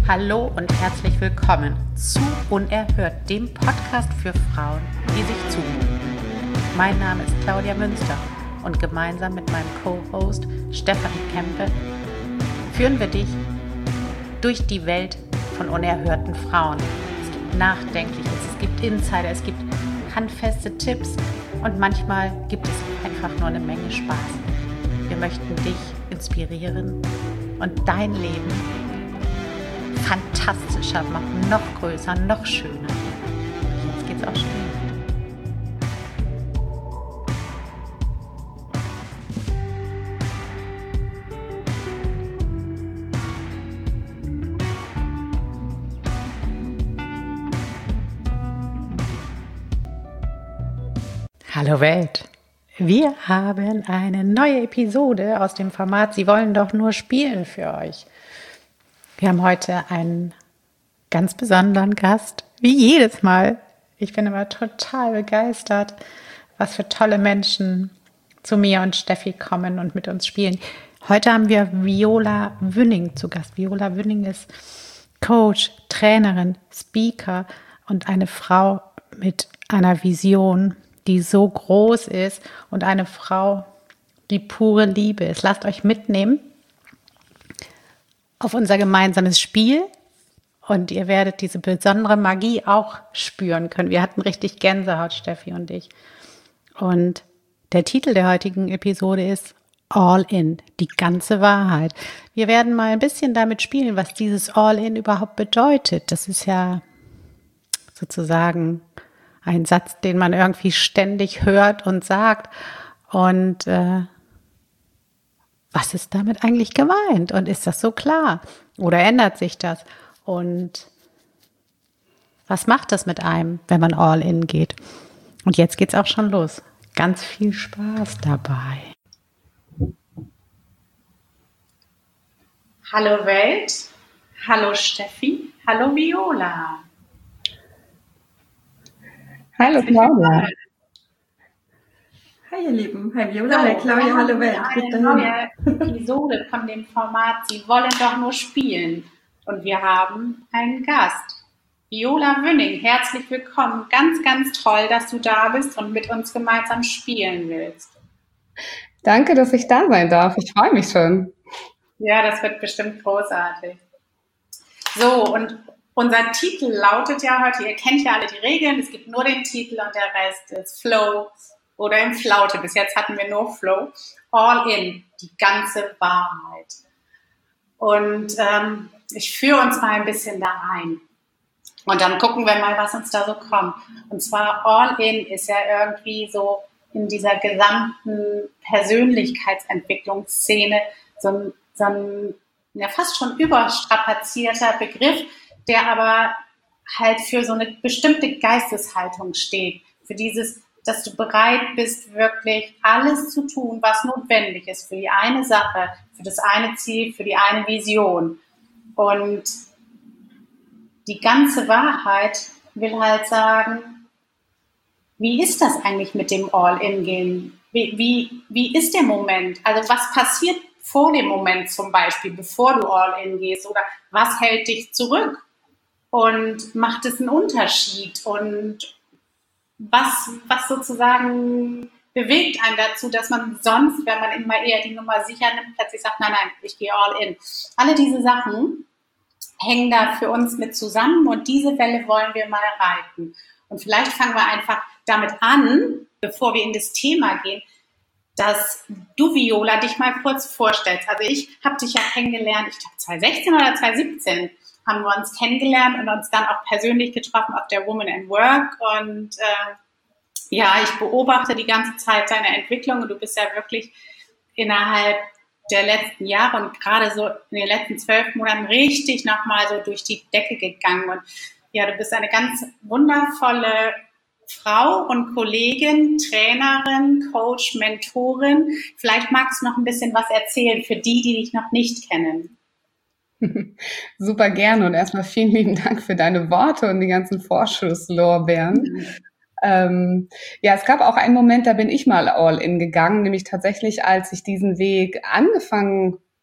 Hallo und herzlich willkommen zu Unerhört, dem Podcast für Frauen, die sich zumuten. Mein Name ist Claudia Münster und gemeinsam mit meinem Co-Host Stefanie Kempe führen wir dich durch die Welt von unerhörten Frauen. Es gibt Nachdenkliches, es gibt Insider, es gibt handfeste Tipps und manchmal gibt es einfach nur eine Menge Spaß. Wir möchten dich inspirieren und dein Leben fantastischer machen, noch größer, noch schöner. Jetzt geht's auch schon. Hallo Welt! Wir haben eine neue Episode aus dem Format Sie wollen doch nur spielen für euch. Wir haben heute einen ganz besonderen Gast, wie jedes Mal. Ich bin immer total begeistert, was für tolle Menschen zu mir und Steffi kommen und mit uns spielen. Heute haben wir Viola Wünning zu Gast. Viola Wünning ist Coach, Trainerin, Speaker und eine Frau mit einer Vision, die so groß ist und eine Frau, die pure Liebe ist. Lasst euch mitnehmen auf unser gemeinsames Spiel und ihr werdet diese besondere Magie auch spüren können. Wir hatten richtig Gänsehaut, Steffi und ich. Und der Titel der heutigen Episode ist All In, die ganze Wahrheit. Wir werden mal ein bisschen damit spielen, was dieses All In überhaupt bedeutet. Das ist ja sozusagen ein Satz, den man irgendwie ständig hört und sagt. Und was ist damit eigentlich gemeint? Und ist das so klar? Oder ändert sich das? Und was macht das mit einem, wenn man all in geht? Und jetzt geht's auch schon los. Ganz viel Spaß dabei. Hallo Welt, hallo Steffi, hallo Viola. Hallo Claudia. Hi ihr Lieben, hi Viola, hi Claudia, hallo Welt. Eine neue Episode von dem Format Sie wollen doch nur spielen. Und wir haben einen Gast, Viola Wünning. Herzlich willkommen. Ganz, ganz toll, dass du da bist und mit uns gemeinsam spielen willst. Danke, dass ich da sein darf. Ich freue mich schon. Ja, das wird bestimmt großartig. So, und unser Titel lautet ja heute, ihr kennt ja alle die Regeln, es gibt nur den Titel und der Rest ist Flow oder im Flaute. Bis jetzt hatten wir nur Flow. All in, die ganze Wahrheit. Und ich führe uns mal ein bisschen da rein. Und dann gucken wir mal, was uns da so kommt. Und zwar All in ist ja irgendwie so in dieser gesamten Persönlichkeitsentwicklungsszene so ein ja, fast schon überstrapazierter Begriff, der aber halt für so eine bestimmte Geisteshaltung steht. Für dieses, dass du bereit bist, wirklich alles zu tun, was notwendig ist für die eine Sache, für das eine Ziel, für die eine Vision. Und die ganze Wahrheit will halt sagen, wie ist das eigentlich mit dem All-In-Gehen? Wie ist der Moment? Also was passiert vor dem Moment zum Beispiel, bevor du All-In gehst? Oder was hält dich zurück? Und macht es einen Unterschied? Und was sozusagen bewegt einen dazu, dass man sonst, wenn man immer eher die Nummer sicher nimmt, plötzlich sagt, nein, ich gehe all in. Alle diese Sachen hängen da für uns mit zusammen und diese Welle wollen wir mal reiten. Und vielleicht fangen wir einfach damit an, bevor wir in das Thema gehen, dass du, Viola, dich mal kurz vorstellst. Also ich habe dich ja kennengelernt, ich glaube 2016 oder 2017 haben wir uns kennengelernt und uns dann auch persönlich getroffen auf der Woman at Work. Und ja, ich beobachte die ganze Zeit deine Entwicklung und du bist ja wirklich innerhalb der letzten Jahre und gerade so in den letzten 12 Monaten richtig nochmal so durch die Decke gegangen. Und ja, du bist eine ganz wundervolle Frau und Kollegin, Trainerin, Coach, Mentorin. Vielleicht magst du noch ein bisschen was erzählen für die, die dich noch nicht kennen. Super gerne und erstmal vielen lieben Dank für deine Worte und die ganzen Vorschusslorbeeren. Ja, es gab auch einen Moment, da bin ich mal all in gegangen, nämlich tatsächlich, als ich diesen Weg angefangen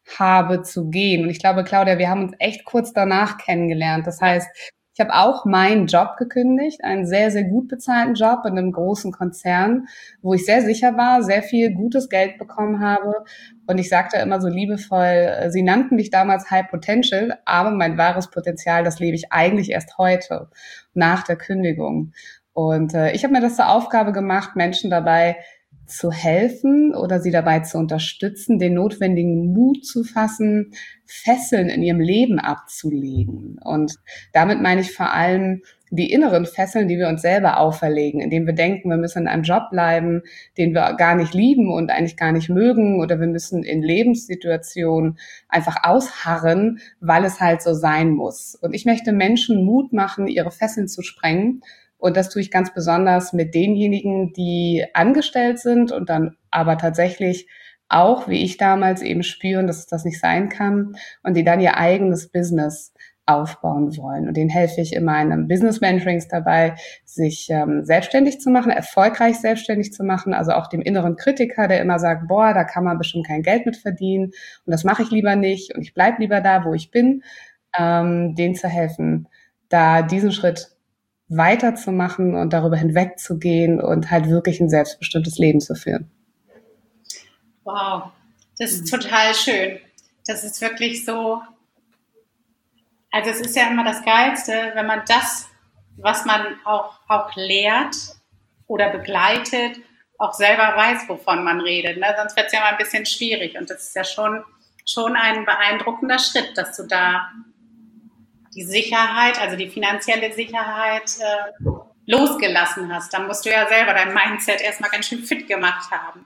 habe zu gehen. Und ich glaube, Claudia, wir haben uns echt kurz danach kennengelernt. Das heißt, ich habe auch meinen Job gekündigt, einen sehr, sehr gut bezahlten Job in einem großen Konzern, wo ich sehr sicher war, sehr viel gutes Geld bekommen habe. Und ich sagte immer so liebevoll, sie nannten mich damals High Potential, aber mein wahres Potenzial, das lebe ich eigentlich erst heute, nach der Kündigung. Und ich habe mir das zur Aufgabe gemacht, Menschen dabei zu helfen oder sie dabei zu unterstützen, den notwendigen Mut zu fassen, Fesseln in ihrem Leben abzulegen. Und damit meine ich vor allem die inneren Fesseln, die wir uns selber auferlegen, indem wir denken, wir müssen in einem Job bleiben, den wir gar nicht lieben und eigentlich gar nicht mögen, oder wir müssen in Lebenssituationen einfach ausharren, weil es halt so sein muss. Und ich möchte Menschen Mut machen, ihre Fesseln zu sprengen. Und das tue ich ganz besonders mit denjenigen, die angestellt sind und dann aber tatsächlich auch, wie ich damals, eben spüren, dass es das nicht sein kann und die dann ihr eigenes Business aufbauen wollen. Und denen helfe ich immer in einem Business Mentorings dabei, sich selbstständig zu machen, erfolgreich selbstständig zu machen. Also auch dem inneren Kritiker, der immer sagt, boah, da kann man bestimmt kein Geld mit verdienen und das mache ich lieber nicht und ich bleibe lieber da, wo ich bin, denen zu helfen, da diesen Schritt weiterzumachen und darüber hinwegzugehen und halt wirklich ein selbstbestimmtes Leben zu führen. Wow, das ist total schön. Das ist wirklich so, also es ist ja immer das Geilste, wenn man das, was man auch lehrt oder begleitet, auch selber weiß, wovon man redet. Ne? Sonst wird es ja mal ein bisschen schwierig. Und das ist ja schon ein beeindruckender Schritt, dass du da die Sicherheit, also die finanzielle Sicherheit losgelassen hast. Dann musst du ja selber dein Mindset erstmal ganz schön fit gemacht haben.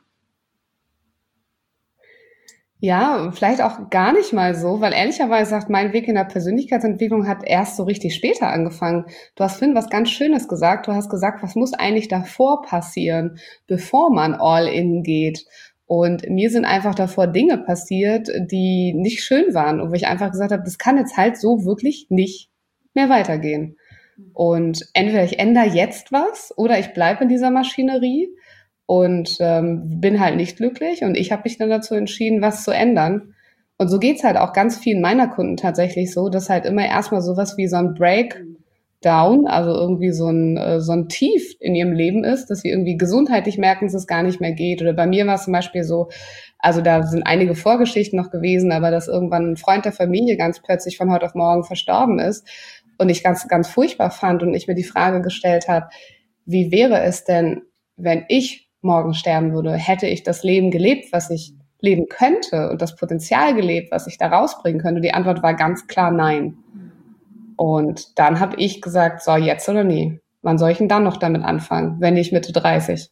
Ja, vielleicht auch gar nicht mal so, weil ehrlicherweise sagt, mein Weg in der Persönlichkeitsentwicklung hat erst so richtig später angefangen. Du hast vorhin was ganz Schönes gesagt. Du hast gesagt, was muss eigentlich davor passieren, bevor man all in geht? Und mir sind einfach davor Dinge passiert, die nicht schön waren und wo ich einfach gesagt habe, das kann jetzt halt so wirklich nicht mehr weitergehen. Und entweder ich ändere jetzt was oder ich bleibe in dieser Maschinerie und bin halt nicht glücklich. Und ich habe mich dann dazu entschieden, was zu ändern. Und so geht's halt auch ganz vielen meiner Kunden tatsächlich so, dass halt immer erstmal sowas wie so ein Breakdown, also irgendwie so ein Tief in ihrem Leben ist, dass sie irgendwie gesundheitlich merken, dass es gar nicht mehr geht. Oder bei mir war es zum Beispiel so, also da sind einige Vorgeschichten noch gewesen, aber dass irgendwann ein Freund der Familie ganz plötzlich von heute auf morgen verstorben ist und ich ganz, ganz furchtbar fand und ich mir die Frage gestellt habe, wie wäre es denn, wenn ich morgen sterben würde? Hätte ich das Leben gelebt, was ich leben könnte und das Potenzial gelebt, was ich da rausbringen könnte? Die Antwort war ganz klar nein. Und dann habe ich gesagt, so, jetzt oder nie. Wann soll ich denn dann noch damit anfangen, wenn nicht Mitte 30?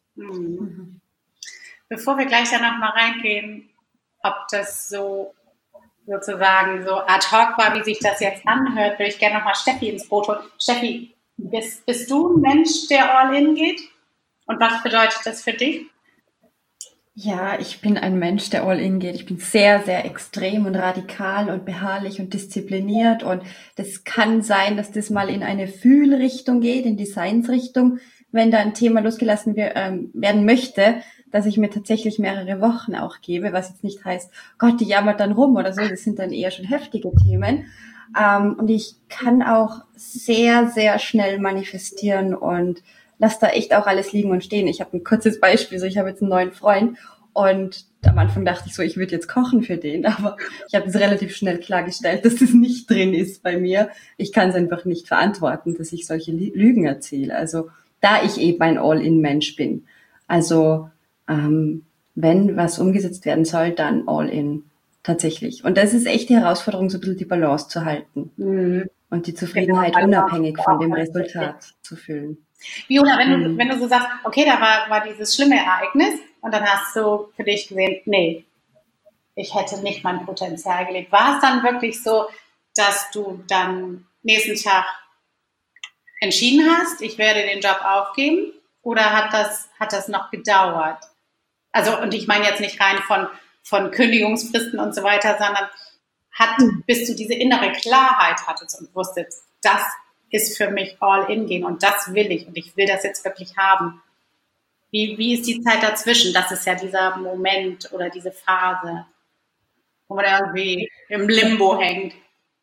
Bevor wir gleich da nochmal reingehen, ob das so sozusagen so ad hoc war, wie sich das jetzt anhört, würde ich gerne nochmal Steffi ins Boot holen. Steffi, bist du ein Mensch, der all in geht? Und was bedeutet das für dich? Ja, ich bin ein Mensch, der all in geht. Ich bin sehr, sehr extrem und radikal und beharrlich und diszipliniert. Und das kann sein, dass das mal in eine Fühlrichtung geht, in die Seinsrichtung, wenn da ein Thema losgelassen werden möchte, dass ich mir tatsächlich mehrere Wochen auch gebe, was jetzt nicht heißt, Gott, die jammert dann rum oder so. Das sind dann eher schon heftige Themen. Und ich kann auch sehr, sehr schnell manifestieren und lass da echt auch alles liegen und stehen. Ich habe ein kurzes Beispiel, so ich habe jetzt einen neuen Freund und am Anfang dachte ich so, ich würde jetzt kochen für den, aber ich habe es relativ schnell klargestellt, dass das nicht drin ist bei mir. Ich kann es einfach nicht verantworten, dass ich solche Lügen erzähle. Also da ich eben ein All-in-Mensch bin. Also wenn was umgesetzt werden soll, dann All-in. Tatsächlich. Und das ist echt die Herausforderung, so ein bisschen die Balance zu halten. Und die Zufriedenheit unabhängig von dem Resultat zu fühlen. Viola, wenn du so sagst, okay, da war dieses schlimme Ereignis und dann hast du für dich gesehen, nee, ich hätte nicht mein Potenzial gelebt. War es dann wirklich so, dass du dann nächsten Tag entschieden hast, ich werde den Job aufgeben? Oder hat das noch gedauert? Also, und ich meine jetzt nicht rein von Kündigungsfristen und so weiter, sondern bis du diese innere Klarheit hattest und wusstest, das ist für mich all in gehen und das will ich und ich will das jetzt wirklich haben. Wie ist die Zeit dazwischen? Das ist ja dieser Moment oder diese Phase. wo man irgendwie im Limbo hängt?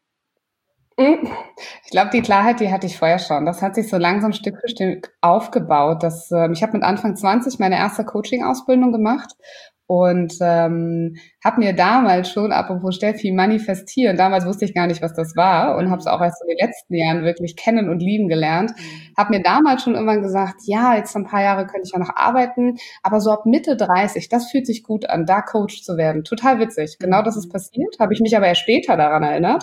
Ich glaube, die Klarheit, die hatte ich vorher schon. Das hat sich so langsam Stück für Stück aufgebaut. Ich habe mit Anfang 20 meine erste Coaching-Ausbildung gemacht und habe mir damals schon, apropos Steffi, manifestieren, damals wusste ich gar nicht, was das war und habe es auch erst in den letzten Jahren wirklich kennen und lieben gelernt, habe mir damals schon irgendwann gesagt, ja, jetzt ein paar Jahre könnte ich ja noch arbeiten, aber so ab Mitte 30, das fühlt sich gut an, da Coach zu werden. Total witzig. Genau das ist passiert, habe ich mich aber erst später daran erinnert,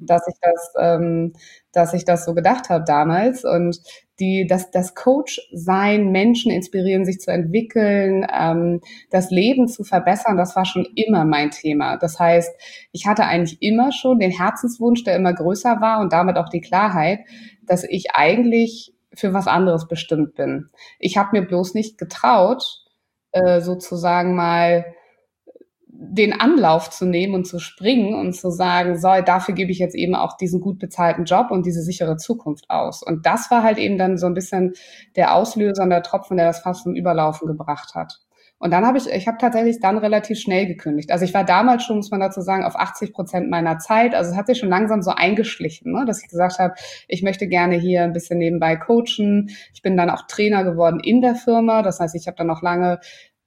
dass ich das so gedacht habe damals und das Coach sein, Menschen inspirieren, sich zu entwickeln, das Leben zu verbessern, das war schon immer mein Thema. Das heißt, ich hatte eigentlich immer schon den Herzenswunsch, der immer größer war und damit auch die Klarheit, dass ich eigentlich für was anderes bestimmt bin. Ich habe mir bloß nicht getraut, sozusagen mal den Anlauf zu nehmen und zu springen und zu sagen, so, dafür gebe ich jetzt eben auch diesen gut bezahlten Job und diese sichere Zukunft aus. Und das war halt eben dann so ein bisschen der Auslöser und der Tropfen, der das fast zum Überlaufen gebracht hat. Und dann habe ich habe tatsächlich dann relativ schnell gekündigt. Also ich war damals schon, muss man dazu sagen, auf 80% meiner Zeit. Also es hat sich schon langsam so eingeschlichen, ne, dass ich gesagt habe, ich möchte gerne hier ein bisschen nebenbei coachen. Ich bin dann auch Trainer geworden in der Firma. Das heißt, ich habe dann noch lange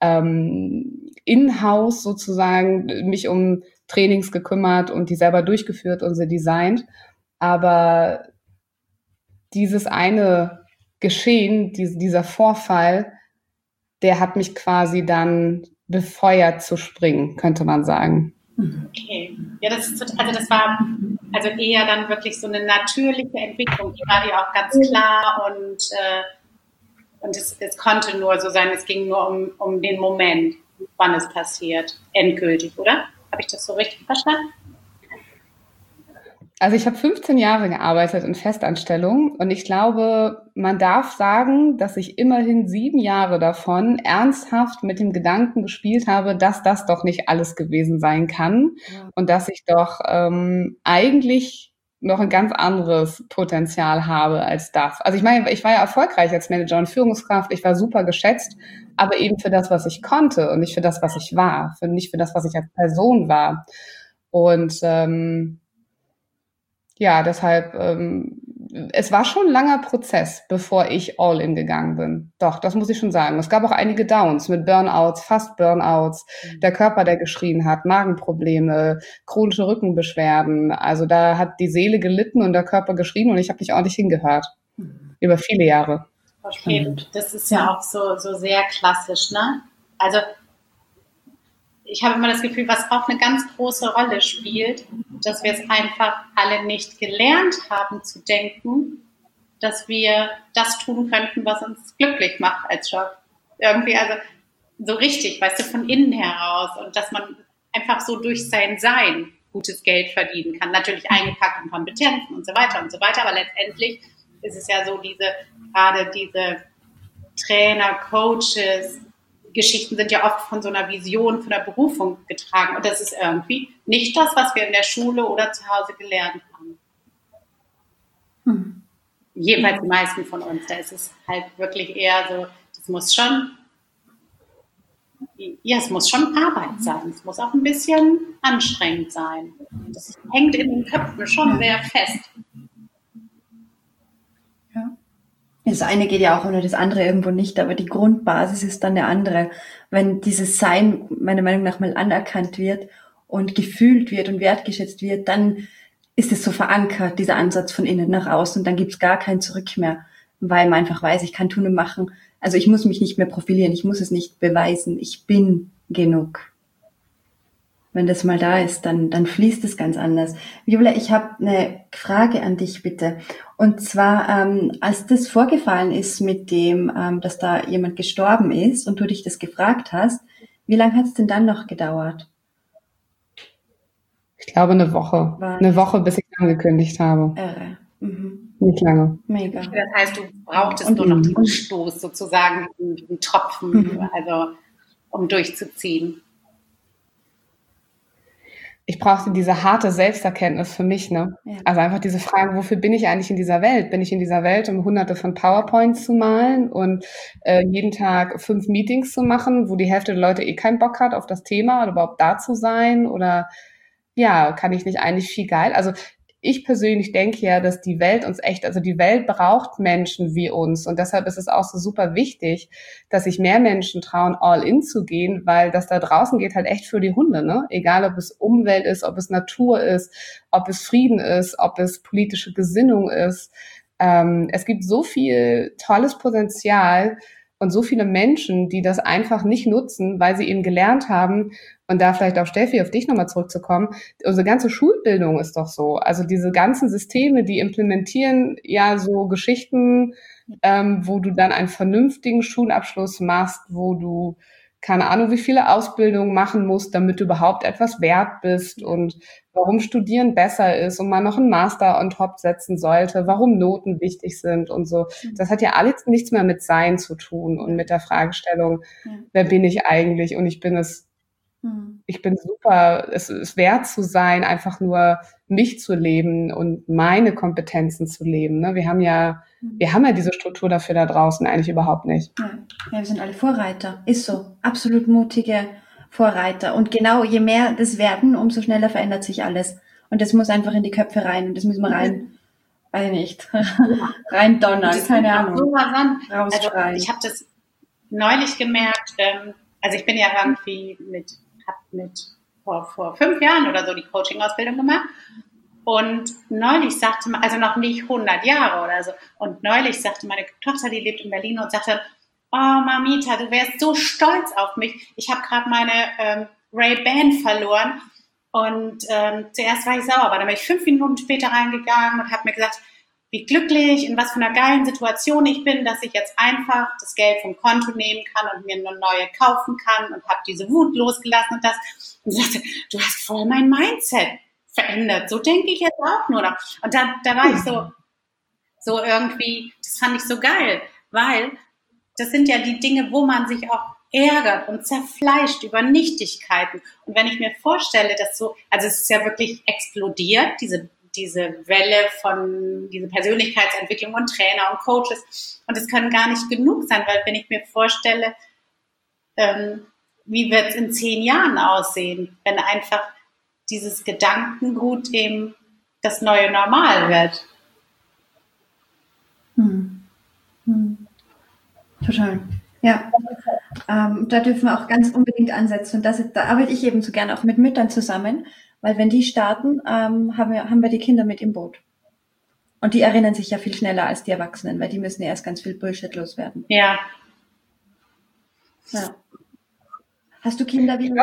in-house sozusagen mich um Trainings gekümmert und die selber durchgeführt und sie designt. Aber dieses eine Geschehen, dieser Vorfall, der hat mich quasi dann befeuert zu springen, könnte man sagen. Okay. Ja, das war eher dann wirklich so eine natürliche Entwicklung. Die war dir auch ganz klar und es konnte nur so sein, es ging nur um den Moment, wann es passiert, endgültig, oder? Habe ich das so richtig verstanden? Also ich habe 15 Jahre gearbeitet in Festanstellung und ich glaube, man darf sagen, dass ich immerhin 7 Jahre davon ernsthaft mit dem Gedanken gespielt habe, dass das doch nicht alles gewesen sein kann und dass ich doch eigentlich noch ein ganz anderes Potenzial habe als das. Also ich meine, ich war ja erfolgreich als Manager und Führungskraft, ich war super geschätzt, aber eben für das, was ich konnte und nicht für das, was ich war, nicht für das, was ich als Person war. Und ja, deshalb, es war schon ein langer Prozess, bevor ich all in gegangen bin. Doch, das muss ich schon sagen. Es gab auch einige Downs mit Burnouts, fast Burnouts, der Körper, der geschrien hat, Magenprobleme, chronische Rückenbeschwerden. Also da hat die Seele gelitten und der Körper geschrien und ich habe nicht ordentlich hingehört. Über viele Jahre. Okay, das ist ja auch so sehr klassisch, ne? Also ich habe immer das Gefühl, was auch eine ganz große Rolle spielt, dass wir es einfach alle nicht gelernt haben zu denken, dass wir das tun könnten, was uns glücklich macht als Job. Irgendwie, also so richtig, weißt du, von innen heraus und dass man einfach so durch sein Sein gutes Geld verdienen kann. Natürlich eingepackt in Kompetenzen und so weiter, aber letztendlich ist es ja so, gerade diese Trainer, Coaches, Geschichten sind ja oft von so einer Vision, von der Berufung getragen. Und das ist irgendwie nicht das, was wir in der Schule oder zu Hause gelernt haben. Jedenfalls die meisten von uns. Da ist es halt wirklich eher so, es muss schon Arbeit sein. Es muss auch ein bisschen anstrengend sein. Das hängt in den Köpfen schon sehr fest. Das eine geht ja auch ohne das andere irgendwo nicht, aber die Grundbasis ist dann eine andere. Wenn dieses Sein meiner Meinung nach mal anerkannt wird und gefühlt wird und wertgeschätzt wird, dann ist es so verankert, dieser Ansatz von innen nach außen, und dann gibt's gar kein Zurück mehr, weil man einfach weiß, ich kann tun und machen. Also ich muss mich nicht mehr profilieren, ich muss es nicht beweisen, ich bin genug. Wenn das mal da ist, dann fließt es ganz anders. Viola, ich habe eine Frage an dich, bitte. Und zwar, als das vorgefallen ist mit dem, dass da jemand gestorben ist und du dich das gefragt hast, wie lange hat es denn dann noch gedauert? Ich glaube eine Woche. Eine Woche, bis ich angekündigt habe. Irre. Mhm. Nicht lange. Mega. Das heißt, du brauchtest nur noch diesen Stoß sozusagen, diesen Tropfen, also um durchzuziehen. Ich brauchte diese harte Selbsterkenntnis für mich, ne? Ja. Also einfach diese Frage, wofür bin ich eigentlich in dieser Welt? Bin ich in dieser Welt, um hunderte von PowerPoints zu malen und jeden Tag 5 Meetings zu machen, wo die Hälfte der Leute keinen Bock hat auf das Thema oder überhaupt da zu sein? Oder ja, kann ich nicht eigentlich viel geil? Also ich persönlich denke ja, dass die Welt uns echt, also die Welt braucht Menschen wie uns. Und deshalb ist es auch so super wichtig, dass sich mehr Menschen trauen, all in zu gehen, weil das da draußen geht halt echt für die Hunde, ne? Egal, ob es Umwelt ist, ob es Natur ist, ob es Frieden ist, ob es politische Gesinnung ist. Es gibt so viel tolles Potenzial und so viele Menschen, die das einfach nicht nutzen, weil sie eben gelernt haben, und da vielleicht auch Steffi, auf dich nochmal zurückzukommen, unsere ganze Schulbildung ist doch so. Also diese ganzen Systeme, die implementieren ja so Geschichten, wo du dann einen vernünftigen Schulabschluss machst, wo du keine Ahnung, wie viele Ausbildungen machen musst, damit du überhaupt etwas wert bist und warum Studieren besser ist und man noch einen Master on top setzen sollte, warum Noten wichtig sind und so. Das hat ja alles nichts mehr mit Sein zu tun und mit der Fragestellung, wer bin ich eigentlich? Und ich bin super, es ist wert zu sein, einfach nur mich zu leben und meine Kompetenzen zu leben. Ne? Wir haben ja diese Struktur dafür da draußen eigentlich überhaupt nicht. Ja, wir sind alle Vorreiter. Ist so. Absolut mutige Vorreiter. Und genau, je mehr das werden, umso schneller verändert sich alles. Und das muss einfach in die Köpfe rein. Und das müssen wir rein donnern. Keine Ahnung. Also ich habe das neulich gemerkt. Also ich bin ja irgendwie vor 5 Jahren oder so die Coaching-Ausbildung gemacht. Und neulich sagte man, also noch nicht 100 Jahre oder so, und neulich sagte meine Tochter, die lebt in Berlin, und sagte, oh Mamita, du wärst so stolz auf mich. Ich habe gerade meine Ray-Ban verloren. Und zuerst war ich sauer, aber dann bin ich 5 Minuten später reingegangen und habe mir gesagt, wie glücklich, in was für einer geilen Situation ich bin, dass ich jetzt einfach das Geld vom Konto nehmen kann und mir eine neue kaufen kann, und habe diese Wut losgelassen und das. Und sie sagte, du hast voll mein Mindset verändert. So denke ich jetzt auch nur noch. Und da war ich so irgendwie, das fand ich so geil, weil das sind ja die Dinge, wo man sich auch ärgert und zerfleischt über Nichtigkeiten. Und wenn ich mir vorstelle, dass so, also es ist ja wirklich explodiert, diese Welle von diese Persönlichkeitsentwicklung und Trainer und Coaches. Und es können gar nicht genug sein, weil wenn ich mir vorstelle, wie wird es in 10 Jahren aussehen, wenn einfach dieses Gedankengut eben das neue Normal wird. Total. Ja. Da dürfen wir auch ganz unbedingt ansetzen. Und da arbeite ich eben so gerne auch mit Müttern zusammen, weil wenn die starten, haben wir die Kinder mit im Boot. Und die erinnern sich ja viel schneller als die Erwachsenen, weil die müssen ja erst ganz viel Bullshit loswerden. Ja. Hast du Kinder wie du?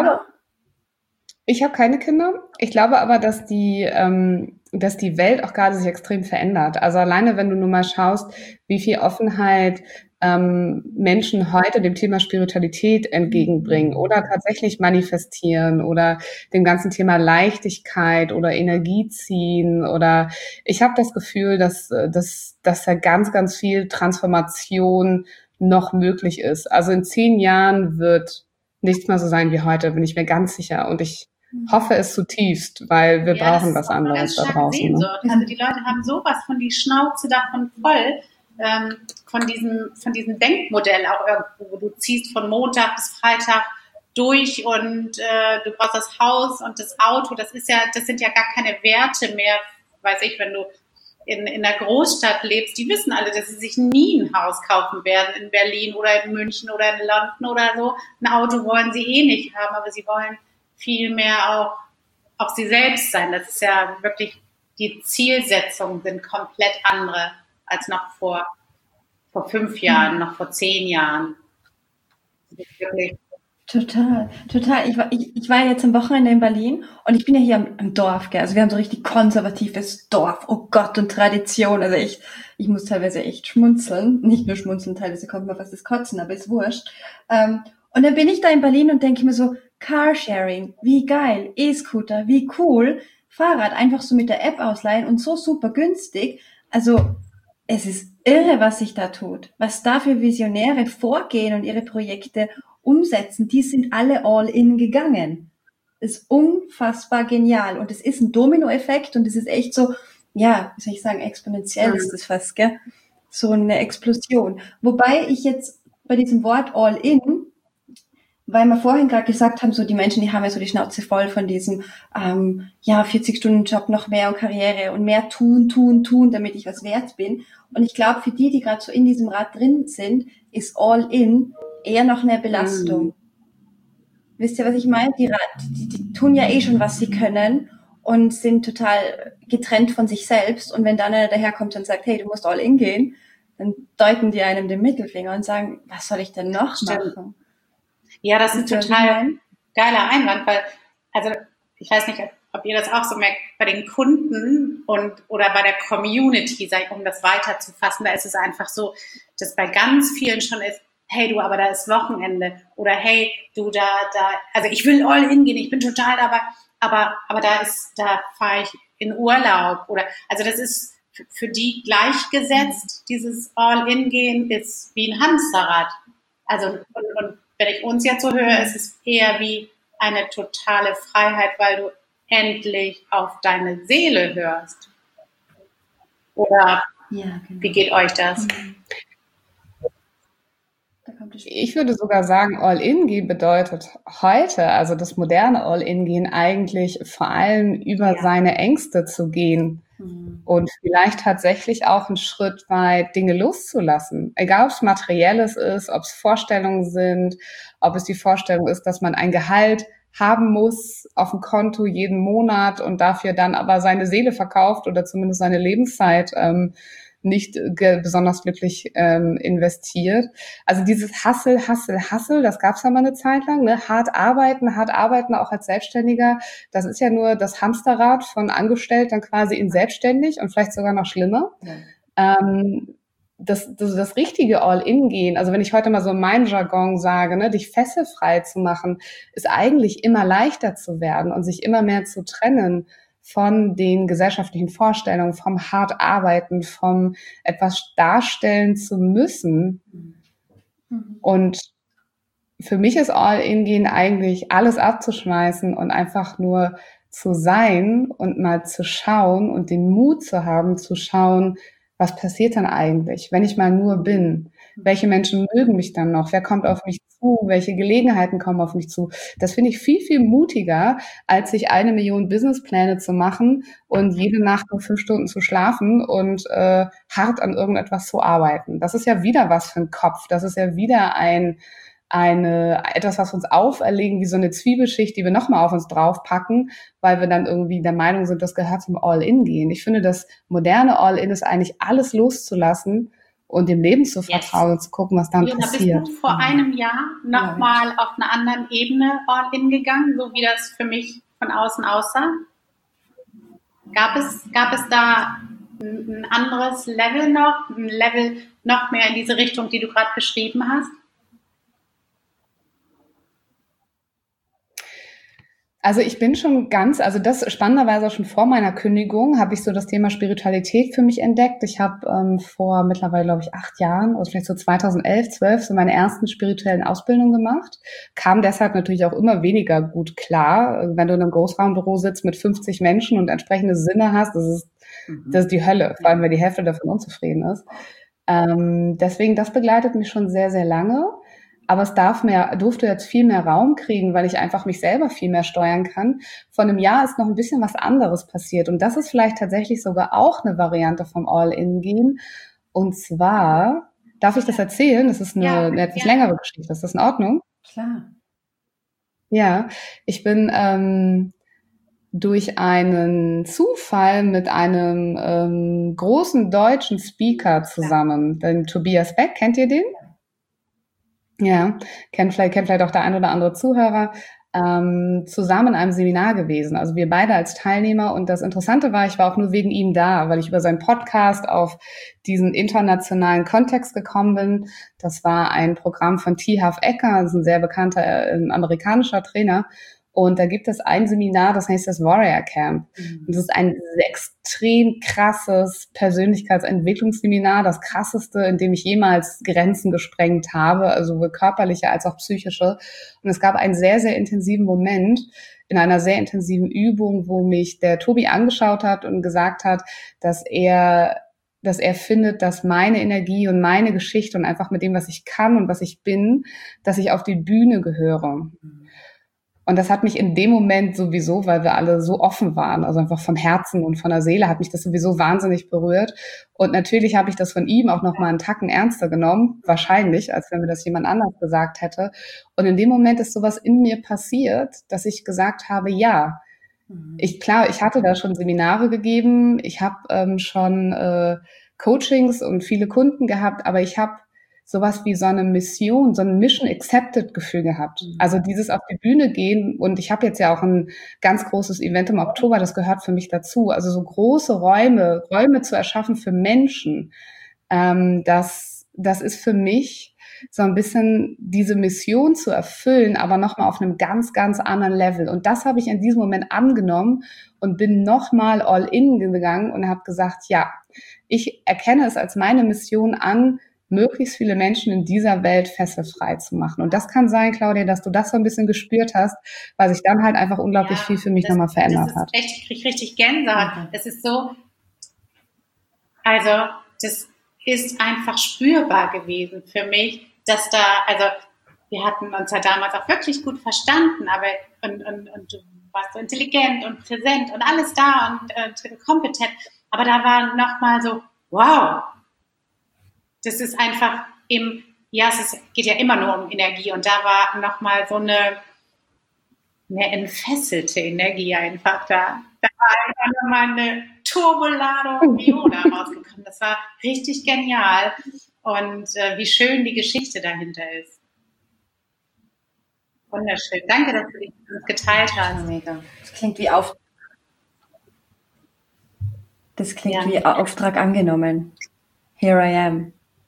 Ich habe keine Kinder. Ich glaube aber, dass die Welt auch gerade sich extrem verändert. Also alleine, wenn du nur mal schaust, wie viel Offenheit Menschen heute dem Thema Spiritualität entgegenbringen oder tatsächlich manifestieren oder dem ganzen Thema Leichtigkeit oder Energie ziehen, oder ich habe das Gefühl, dass da ganz, ganz viel Transformation noch möglich ist. Also in 10 Jahren wird nichts mehr so sein wie heute, bin ich mir ganz sicher. Und ich hoffe es zutiefst, weil wir brauchen was anderes da draußen. Ne? Also die Leute haben sowas von die Schnauze davon voll, von diesem Denkmodell auch irgendwo, wo du ziehst von Montag bis Freitag durch und du brauchst das Haus und das Auto, das sind ja gar keine Werte mehr, weiß ich, wenn du in der Großstadt lebst, die wissen alle, dass sie sich nie ein Haus kaufen werden in Berlin oder in München oder in London oder so. Ein Auto wollen sie eh nicht haben, aber sie wollen viel mehr auch sie selbst sein. Das ist ja wirklich, die Zielsetzungen sind komplett andere als noch vor 5 Jahren, noch vor 10 Jahren. Wirklich. Total. Ich war jetzt am Wochenende in Berlin und ich bin ja hier am Dorf, gell? Also wir haben so richtig konservatives Dorf. Oh Gott, und Tradition. Also ich muss teilweise echt schmunzeln. Nicht nur schmunzeln, teilweise kommt mir fast das Kotzen, aber ist wurscht. Und dann bin ich da in Berlin und denke mir so, Carsharing, wie geil, E-Scooter, wie cool, Fahrrad einfach so mit der App ausleihen und so super günstig. Also es ist irre, was sich da tut. Was da für Visionäre vorgehen und ihre Projekte umsetzen, die sind alle all in gegangen. Das ist unfassbar genial. Und es ist ein Dominoeffekt und es ist echt so, ja, wie soll ich sagen, exponentiell ist das fast, gell? So eine Explosion. Wobei ich jetzt bei diesem Wort all in weil wir vorhin gerade gesagt haben, so die Menschen, die haben ja so die Schnauze voll von diesem, 40-Stunden-Job, noch mehr und Karriere und mehr tun, damit ich was wert bin. Und ich glaube, für die gerade so in diesem Rad drin sind, ist All-In eher noch eine Belastung. Wisst ihr, was ich meine? Die tun ja eh schon, was sie können und sind total getrennt von sich selbst. Und wenn dann einer daherkommt und sagt, hey, du musst All-In gehen, dann deuten die einem den Mittelfinger und sagen, was soll ich denn noch machen? Ja, das ist total geiler Einwand, weil, also ich weiß nicht, ob ihr das auch so merkt, bei den Kunden oder bei der Community, um das weiterzufassen, da ist es einfach so, dass bei ganz vielen schon ist, hey du, aber da ist Wochenende oder hey du, da, also ich will all in gehen, ich bin total dabei, aber da fahre ich in Urlaub oder, also das ist für die gleichgesetzt, dieses All-in-Gehen ist wie ein Hamsterrad. Also, und wenn ich uns jetzt so höre, ist es eher wie eine totale Freiheit, weil du endlich auf deine Seele hörst. Oder wie geht euch das? Ich würde sogar sagen, All-in-Gehen bedeutet heute, also das moderne All-in-Gehen eigentlich vor allem über seine Ängste zu gehen und vielleicht tatsächlich auch einen Schritt weit Dinge loszulassen. Egal, ob es Materielles ist, ob es Vorstellungen sind, ob es die Vorstellung ist, dass man ein Gehalt haben muss auf dem Konto jeden Monat und dafür dann aber seine Seele verkauft oder zumindest seine Lebenszeit nicht besonders glücklich investiert. Also dieses Hustle, das gab es ja mal eine Zeit lang, ne? Hart arbeiten auch als Selbstständiger. Das ist ja nur das Hamsterrad von angestellt dann quasi in selbstständig und vielleicht sogar noch schlimmer. Ja. Das richtige All-in-Gehen, also wenn ich heute mal so meinen Jargon sage, ne, dich fesselfrei zu machen, ist eigentlich immer leichter zu werden und sich immer mehr zu trennen von den gesellschaftlichen Vorstellungen, vom hart arbeiten, vom etwas darstellen zu müssen. Und für mich ist All-in-Gehen eigentlich alles abzuschmeißen und einfach nur zu sein und mal zu schauen und den Mut zu haben, zu schauen, was passiert dann eigentlich, wenn ich mal nur bin? Welche Menschen mögen mich dann noch? Wer kommt auf mich zu? Welche Gelegenheiten kommen auf mich zu? Das finde ich viel, viel mutiger, als sich 1 Million Businesspläne zu machen und jede Nacht nur 5 Stunden zu schlafen und hart an irgendetwas zu arbeiten. Das ist ja wieder was für ein Kopf. Das ist ja wieder etwas, was wir uns auferlegen, wie so eine Zwiebelschicht, die wir nochmal auf uns draufpacken, weil wir dann irgendwie der Meinung sind, das gehört zum All-In-Gehen. Ich finde, das moderne All-In ist eigentlich alles loszulassen und dem Leben zu vertrauen und zu gucken, was dann passiert. Bist du vor einem Jahr nochmal auf einer anderen Ebene All-In gegangen, so wie das für mich von außen aussah? Gab es da ein anderes Level noch, ein Level noch mehr in diese Richtung, die du gerade beschrieben hast? Also ich bin schon das spannenderweise schon vor meiner Kündigung habe ich so das Thema Spiritualität für mich entdeckt. Ich habe vor mittlerweile, glaube ich, 8 Jahren, also vielleicht so 2011, 12, so meine ersten spirituellen Ausbildungen gemacht. Kam deshalb natürlich auch immer weniger gut klar. Wenn du in einem Großraumbüro sitzt mit 50 Menschen und entsprechende Sinne hast, das ist die Hölle, vor allem, weil die Hälfte davon unzufrieden ist. Deswegen, das begleitet mich schon sehr, sehr lange. Aber es durfte jetzt viel mehr Raum kriegen, weil ich einfach mich selber viel mehr steuern kann. Vor einem Jahr ist noch ein bisschen was anderes passiert. Und das ist vielleicht tatsächlich sogar auch eine Variante vom All-In-Gehen. Und zwar, darf ich das erzählen? Das ist eine etwas längere Geschichte. Ist das in Ordnung? Klar. Ja, ich bin durch einen Zufall mit einem großen deutschen Speaker zusammen, den Tobias Beck, kennt ihr den? Ja, kennt vielleicht auch der ein oder andere Zuhörer, zusammen in einem Seminar gewesen. Also wir beide als Teilnehmer. Und das Interessante war, ich war auch nur wegen ihm da, weil ich über seinen Podcast auf diesen internationalen Kontext gekommen bin. Das war ein Programm von T. Harv Eker, das ist ein sehr bekannter amerikanischer Trainer. Und da gibt es ein Seminar, das heißt das Warrior Camp. Und das ist ein extrem krasses Persönlichkeitsentwicklungsseminar, das krasseste, in dem ich jemals Grenzen gesprengt habe, also sowohl körperliche als auch psychische. Und es gab einen sehr, sehr intensiven Moment in einer sehr intensiven Übung, wo mich der Tobi angeschaut hat und gesagt hat, dass er dass er findet, dass meine Energie und meine Geschichte und einfach mit dem, was ich kann und was ich bin, dass ich auf die Bühne gehöre. Und das hat mich in dem Moment sowieso, weil wir alle so offen waren, also einfach vom Herzen und von der Seele, hat mich das sowieso wahnsinnig berührt. Und natürlich habe ich das von ihm auch nochmal einen Tacken ernster genommen, wahrscheinlich, als wenn mir das jemand anders gesagt hätte. Und in dem Moment ist sowas in mir passiert, dass ich gesagt habe, ja, ich hatte da schon Seminare gegeben, ich habe schon Coachings und viele Kunden gehabt, aber ich habe sowas wie so eine Mission, so ein Mission Accepted Gefühl gehabt. Also dieses auf die Bühne gehen, und ich habe jetzt ja auch ein ganz großes Event im Oktober, das gehört für mich dazu. Also so große Räume zu erschaffen für Menschen, das ist für mich so ein bisschen diese Mission zu erfüllen, aber nochmal auf einem ganz, ganz anderen Level. Und das habe ich in diesem Moment angenommen und bin nochmal all in gegangen und habe gesagt, ja, ich erkenne es als meine Mission an, möglichst viele Menschen in dieser Welt fesselfrei zu machen. Und das kann sein, Claudia, dass du das so ein bisschen gespürt hast, weil sich dann halt einfach unglaublich viel für mich nochmal verändert hat. Ich kriege richtig Gänsehaut. Es ist so, also das ist einfach spürbar gewesen für mich, dass da, also wir hatten uns ja damals auch wirklich gut verstanden, aber und du warst so intelligent und präsent und alles da und kompetent, aber da war nochmal so, wow, das ist einfach geht ja immer nur um Energie, und da war nochmal so eine entfesselte Energie einfach da. Da war einfach nochmal eine Turboladung Viola rausgekommen. Das war richtig genial, und wie schön die Geschichte dahinter ist. Wunderschön. Danke, dass du dich mit uns geteilt hast. Mega. Das klingt wie Auftrag angenommen. Here I am.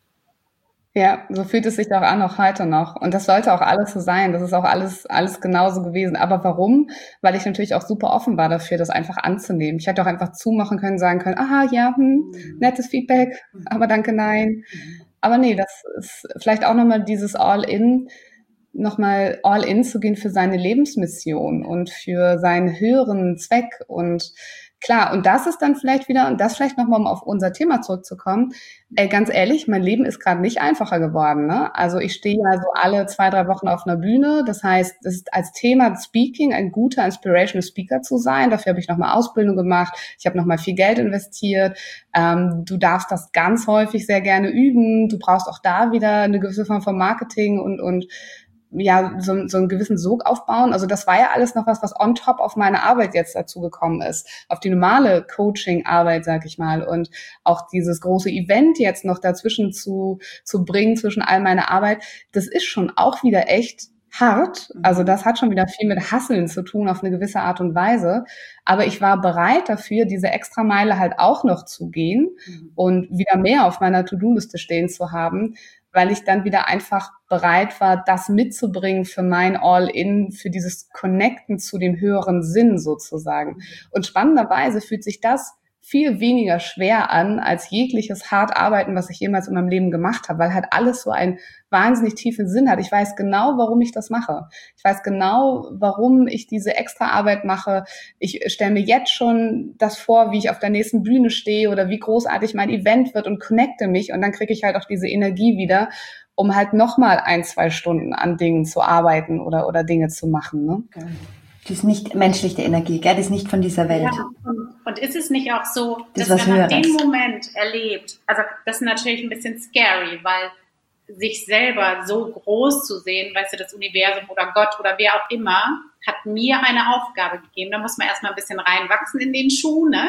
Ja, so fühlt es sich auch an, auch heute noch. Und das sollte auch alles so sein. Das ist auch alles genauso gewesen. Aber warum? Weil ich natürlich auch super offen war dafür, das einfach anzunehmen. Ich hätte auch einfach zumachen können, sagen können, aha, ja, nettes Feedback, aber danke, nein. Aber nee, das ist vielleicht auch nochmal dieses All-in zu gehen für seine Lebensmission und für seinen höheren Zweck. Und klar, und das ist dann vielleicht wieder, und das vielleicht nochmal, um auf unser Thema zurückzukommen, ganz ehrlich, mein Leben ist gerade nicht einfacher geworden. Ne? Also ich stehe ja so alle 2-3 Wochen auf einer Bühne. Das heißt, das ist als Thema Speaking, ein guter Inspirational Speaker zu sein. Dafür habe ich nochmal Ausbildung gemacht. Ich habe nochmal viel Geld investiert. Du darfst das ganz häufig sehr gerne üben. Du brauchst auch da wieder eine gewisse Form von Marketing und ja, so einen gewissen Sog aufbauen. Also das war ja alles noch was on top auf meine Arbeit jetzt dazu gekommen ist. Auf die normale Coaching-Arbeit, sag ich mal. Und auch dieses große Event jetzt noch dazwischen zu bringen, zwischen all meiner Arbeit, das ist schon auch wieder echt hart. Also das hat schon wieder viel mit Hustlen zu tun auf eine gewisse Art und Weise. Aber ich war bereit dafür, diese Extrameile halt auch noch zu gehen und wieder mehr auf meiner To-Do-Liste stehen zu haben, weil ich dann wieder einfach bereit war, das mitzubringen für mein All-In, für dieses Connecten zu dem höheren Sinn sozusagen. Und spannenderweise fühlt sich das viel weniger schwer an als jegliches hart Arbeiten, was ich jemals in meinem Leben gemacht habe, weil halt alles so einen wahnsinnig tiefen Sinn hat. Ich weiß genau, warum ich das mache. Ich weiß genau, warum ich diese extra Arbeit mache. Ich stelle mir jetzt schon das vor, wie ich auf der nächsten Bühne stehe oder wie großartig mein Event wird und connecte mich, und dann kriege ich halt auch diese Energie wieder, um halt nochmal 1-2 Stunden an Dingen zu arbeiten oder Dinge zu machen. Ne? Okay. Das ist nicht menschliche Energie, gell? Das ist nicht von dieser Welt. Ja, und ist es nicht auch so, dass wenn man den Moment erlebt, also das ist natürlich ein bisschen scary, weil sich selber so groß zu sehen, weißt du, das Universum oder Gott oder wer auch immer, hat mir eine Aufgabe gegeben. Da muss man erstmal ein bisschen reinwachsen in den Schuh, ne?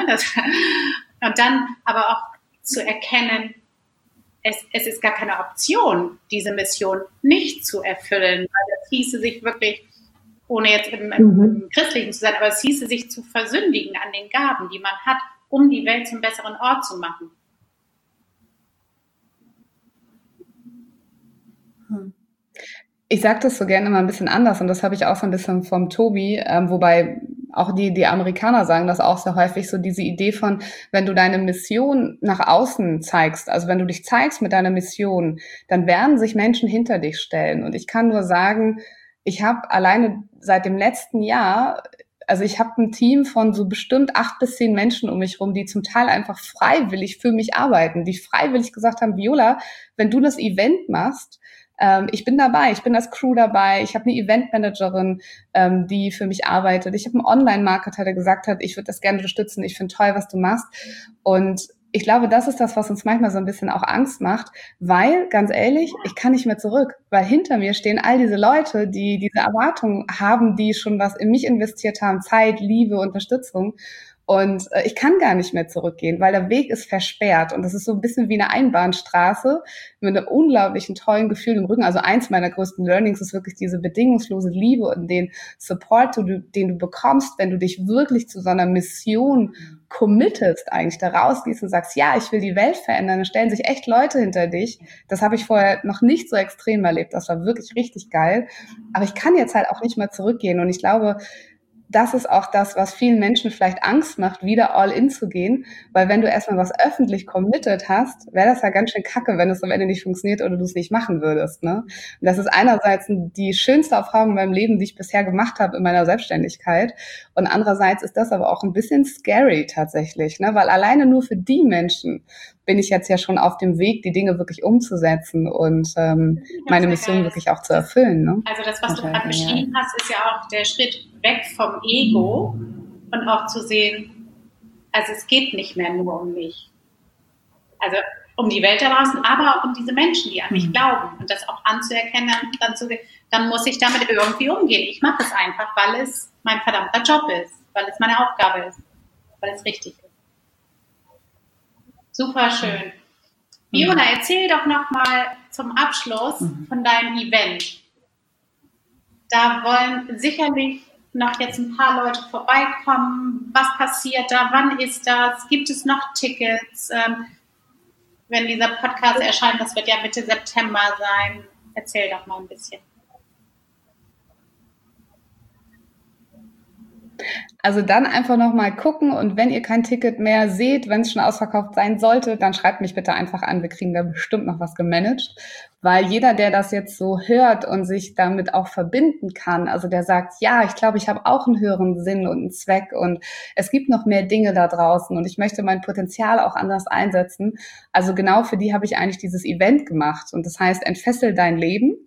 Und dann aber auch zu erkennen, es ist gar keine Option, diese Mission nicht zu erfüllen, weil das hieße sich wirklich, ohne jetzt im Christlichen zu sein, aber es hieße sich zu versündigen an den Gaben, die man hat, um die Welt zum besseren Ort zu machen. Ich sage das so gerne immer ein bisschen anders, und das habe ich auch so ein bisschen vom Tobi, wobei auch die Amerikaner sagen das auch sehr häufig, so diese Idee von, wenn du deine Mission nach außen zeigst, also wenn du dich zeigst mit deiner Mission, dann werden sich Menschen hinter dich stellen. Und ich kann nur sagen, ich habe alleine seit dem letzten Jahr also ich habe ein Team von so bestimmt 8 bis 10 Menschen um mich rum, die zum Teil einfach freiwillig für mich arbeiten, die freiwillig gesagt haben, Viola, wenn du das Event machst, ich bin dabei, ich bin als Crew dabei, ich habe eine Eventmanagerin, die für mich arbeitet, ich habe einen Online-Marketer, der gesagt hat, ich würde das gerne unterstützen, ich finde toll, was du machst. Und ich glaube, das ist das, was uns manchmal so ein bisschen auch Angst macht, weil, ganz ehrlich, ich kann nicht mehr zurück, weil hinter mir stehen all diese Leute, die diese Erwartungen haben, die schon was in mich investiert haben, Zeit, Liebe, Unterstützung. Und ich kann gar nicht mehr zurückgehen, weil der Weg ist versperrt. Und das ist so ein bisschen wie eine Einbahnstraße mit einem unglaublichen tollen Gefühl im Rücken. Also eins meiner größten Learnings ist wirklich diese bedingungslose Liebe und den Support, den du bekommst, wenn du dich wirklich zu so einer Mission committest, eigentlich da rausgehst und sagst, ja, ich will die Welt verändern. Dann stellen sich echt Leute hinter dich. Das habe ich vorher noch nicht so extrem erlebt. Das war wirklich richtig geil. Aber ich kann jetzt halt auch nicht mehr zurückgehen. Und ich glaube, das ist auch das, was vielen Menschen vielleicht Angst macht, wieder all in zu gehen, weil wenn du erstmal was öffentlich committed hast, wäre das ja ganz schön kacke, wenn es am Ende nicht funktioniert oder du es nicht machen würdest, ne? Und das ist einerseits die schönste Erfahrung in meinem Leben, die ich bisher gemacht habe in meiner Selbstständigkeit, und andererseits ist das aber auch ein bisschen scary tatsächlich, ne? Weil alleine nur für die Menschen bin ich jetzt ja schon auf dem Weg, die Dinge wirklich umzusetzen und meine Mission wirklich auch zu erfüllen, ne? Also das, was du gerade beschrieben hast, ist ja auch der Schritt weg vom Ego und auch zu sehen, also es geht nicht mehr nur um mich. Also um die Welt da draußen, aber auch um diese Menschen, die an mich glauben. Und das auch anzuerkennen, dann muss ich damit irgendwie umgehen. Ich mache es einfach, weil es mein verdammter Job ist, weil es meine Aufgabe ist, weil es richtig ist. Super schön. Viola, erzähl doch nochmal zum Abschluss von deinem Event. Da wollen sicherlich noch jetzt ein paar Leute vorbeikommen. Was passiert da? Wann ist das? Gibt es noch Tickets? Wenn dieser Podcast erscheint, das wird ja Mitte September sein. Erzähl doch mal ein bisschen. Also dann einfach nochmal gucken, und wenn ihr kein Ticket mehr seht, wenn es schon ausverkauft sein sollte, dann schreibt mich bitte einfach an. Wir kriegen da bestimmt noch was gemanagt, weil jeder, der das jetzt so hört und sich damit auch verbinden kann, also der sagt, ja, ich glaube, ich habe auch einen höheren Sinn und einen Zweck und es gibt noch mehr Dinge da draußen und ich möchte mein Potenzial auch anders einsetzen. Also genau für die habe ich eigentlich dieses Event gemacht, und das heißt, entfessel dein Leben.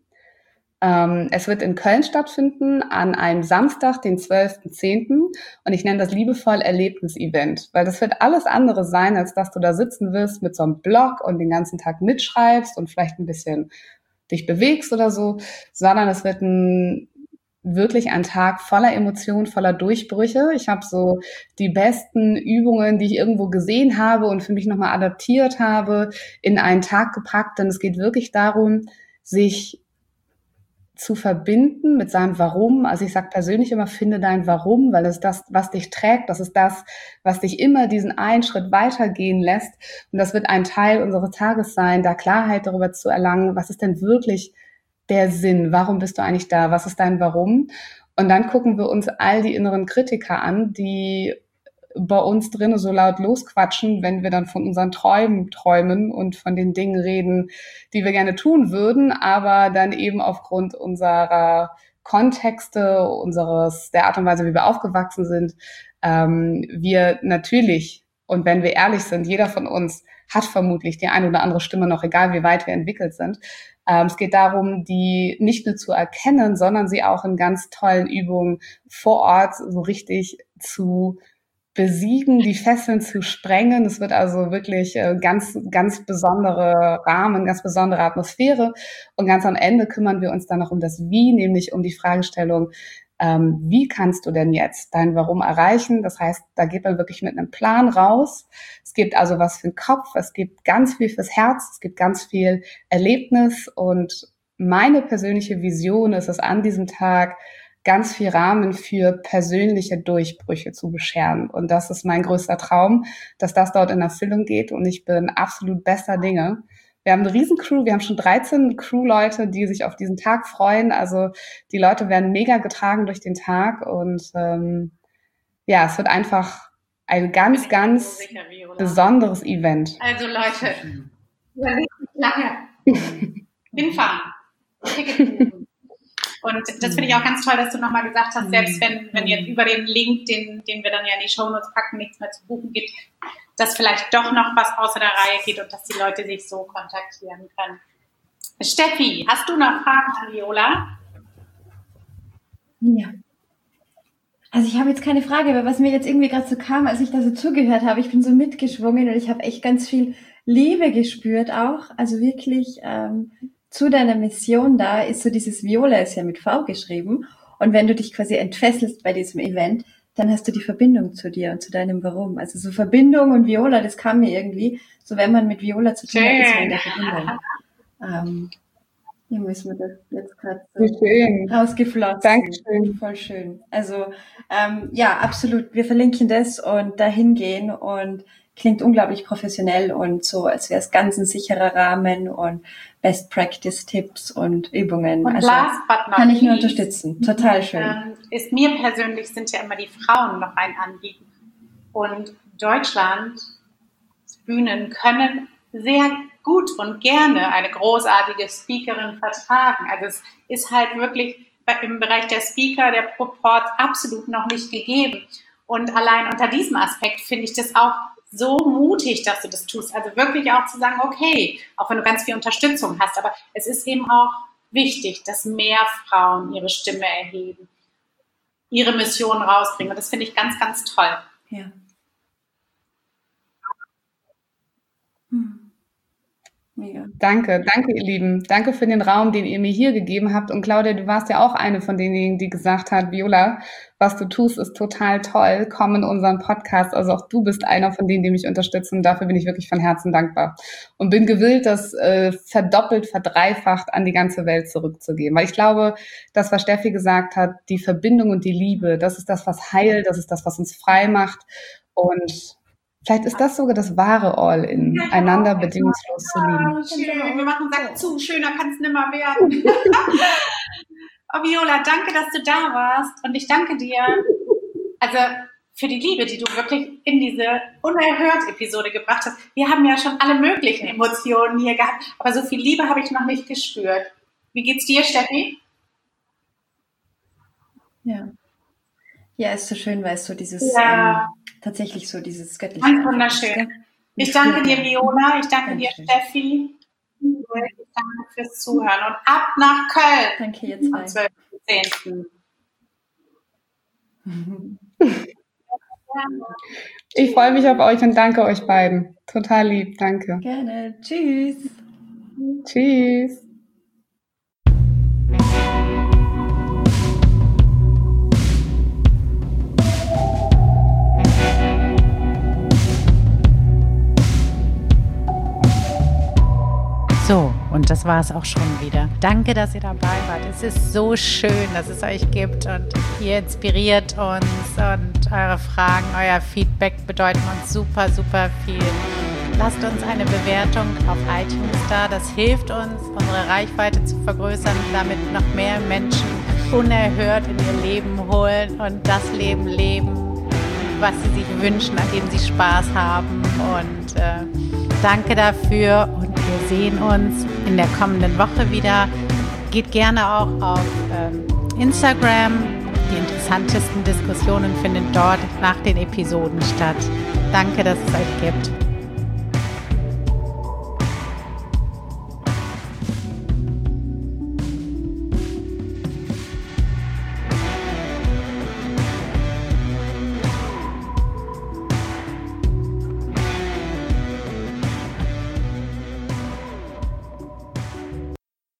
Es wird in Köln stattfinden an einem Samstag, den 12.10. Und ich nenne das liebevoll Erlebnis-Event, weil das wird alles andere sein, als dass du da sitzen wirst mit so einem Blog und den ganzen Tag mitschreibst und vielleicht ein bisschen dich bewegst oder so, sondern es wird wirklich ein Tag voller Emotionen, voller Durchbrüche. Ich habe so die besten Übungen, die ich irgendwo gesehen habe und für mich nochmal adaptiert habe, in einen Tag gepackt. Denn es geht wirklich darum, sich zu verbinden mit seinem Warum. Also ich sage persönlich immer, finde dein Warum, weil es das, was dich trägt, das ist das, was dich immer diesen einen Schritt weitergehen lässt. Und das wird ein Teil unseres Tages sein, da Klarheit darüber zu erlangen, was ist denn wirklich der Sinn? Warum bist du eigentlich da? Was ist dein Warum? Und dann gucken wir uns all die inneren Kritiker an, die bei uns drinnen so laut losquatschen, wenn wir dann von unseren Träumen träumen und von den Dingen reden, die wir gerne tun würden, aber dann eben aufgrund unserer Kontexte, der Art und Weise, wie wir aufgewachsen sind, wir natürlich, und wenn wir ehrlich sind, jeder von uns hat vermutlich die eine oder andere Stimme noch, egal wie weit wir entwickelt sind. Es geht darum, die nicht nur zu erkennen, sondern sie auch in ganz tollen Übungen vor Ort so richtig zu besiegen, die Fesseln zu sprengen. Es wird also wirklich ganz, ganz besondere Rahmen, ganz besondere Atmosphäre. Und ganz am Ende kümmern wir uns dann noch um das Wie, nämlich um die Fragestellung, wie kannst du denn jetzt dein Warum erreichen? Das heißt, da geht man wirklich mit einem Plan raus. Es gibt also was für den Kopf, es gibt ganz viel fürs Herz, es gibt ganz viel Erlebnis. Und meine persönliche Vision ist es, an diesem Tag ganz viel Rahmen für persönliche Durchbrüche zu bescheren. Und das ist mein größter Traum, dass das dort in Erfüllung geht. Und ich bin absolut bester Dinge. Wir haben eine Riesencrew, wir haben schon 13 Crew-Leute, die sich auf diesen Tag freuen. Also die Leute werden mega getragen durch den Tag. Und ja, es wird einfach ein ganz, ganz besonderes Event. Also Leute, überlegt nicht lange. Hinfahren. Ticket buchen. Und das finde ich auch ganz toll, dass du nochmal gesagt hast, selbst wenn jetzt über den Link, den wir dann ja in die Shownotes packen, nichts mehr zu buchen gibt, dass vielleicht doch noch was außer der Reihe geht und dass die Leute sich so kontaktieren können. Steffi, hast du noch Fragen an Viola? Ja. Also ich habe jetzt keine Frage, aber was mir jetzt irgendwie gerade so kam, als ich da so zugehört habe, ich bin so mitgeschwungen und ich habe echt ganz viel Liebe gespürt auch. Also wirklich zu deiner Mission da ist so dieses Viola ist ja mit V geschrieben. Und wenn du dich quasi entfesselst bei diesem Event, dann hast du die Verbindung zu dir und zu deinem Warum. Also so Verbindung und Viola, das kam mir irgendwie, so wenn man mit Viola zu tun hat, ist man in der Verbindung. Hier müssen wir das jetzt gerade so rausgeflossen. Dankeschön. Voll schön. Also ja, absolut. Wir verlinken das und dahin gehen und klingt unglaublich professionell und so, als wäre es ganz ein sicherer Rahmen und Best-Practice-Tipps und Übungen. Und also last but not kann ich nur least, unterstützen. Total schön. Ist mir persönlich sind ja immer die Frauen noch ein Anliegen. Und Deutschlands Bühnen können sehr gut und gerne eine großartige Speakerin vertragen. Also es ist halt wirklich im Bereich der Speaker der Proport absolut noch nicht gegeben. Und allein unter diesem Aspekt finde ich das auch so mutig, dass du das tust. Also wirklich auch zu sagen, okay, auch wenn du ganz viel Unterstützung hast, aber es ist eben auch wichtig, dass mehr Frauen ihre Stimme erheben, ihre Mission rausbringen. Und das finde ich ganz, ganz toll. Ja. Mega. Danke, ihr Lieben. Danke für den Raum, den ihr mir hier gegeben habt. Und Claudia, du warst ja auch eine von denjenigen, die gesagt hat, Viola, was du tust, ist total toll. Komm in unseren Podcast. Also auch du bist einer von denen, die mich unterstützen. Und dafür bin ich wirklich von Herzen dankbar. Und bin gewillt, das verdoppelt, verdreifacht an die ganze Welt zurückzugeben. Weil ich glaube, das, was Steffi gesagt hat, die Verbindung und die Liebe, das ist das, was heilt, das ist das, was uns frei macht. Und vielleicht ist das sogar das wahre All-In, einander bedingungslos zu lieben. Schön, wir machen Sack zu, schöner kann es nimmer werden. Oh, Viola, danke, dass du da warst und ich danke dir also für die Liebe, die du wirklich in diese Unerhört-Episode gebracht hast. Wir haben ja schon alle möglichen Emotionen hier gehabt, aber so viel Liebe habe ich noch nicht gespürt. Wie geht's dir, Steffi? Ja. Ja, ist so schön, weil es so dieses, tatsächlich so dieses göttliche. Ganz wunderschön. Ich danke dir, Viola. Ich danke dir, Steffi. Ich danke fürs Zuhören. Und ab nach Köln. Danke, ihr zwei. Am 12.10. Ich freue mich auf euch und danke euch beiden. Total lieb. Danke. Gerne. Tschüss. Tschüss. So, und das war es auch schon wieder. Danke, dass ihr dabei wart. Es ist so schön, dass es euch gibt und ihr inspiriert uns und eure Fragen, euer Feedback bedeuten uns super, super viel. Lasst uns eine Bewertung auf iTunes da. Das hilft uns, unsere Reichweite zu vergrößern, damit noch mehr Menschen unerhört in ihr Leben holen und das Leben leben, was sie sich wünschen, an dem sie Spaß haben. Und danke dafür und wir sehen uns in der kommenden Woche wieder. Geht gerne auch auf Instagram. Die interessantesten Diskussionen finden dort nach den Episoden statt. Danke, dass es euch gibt.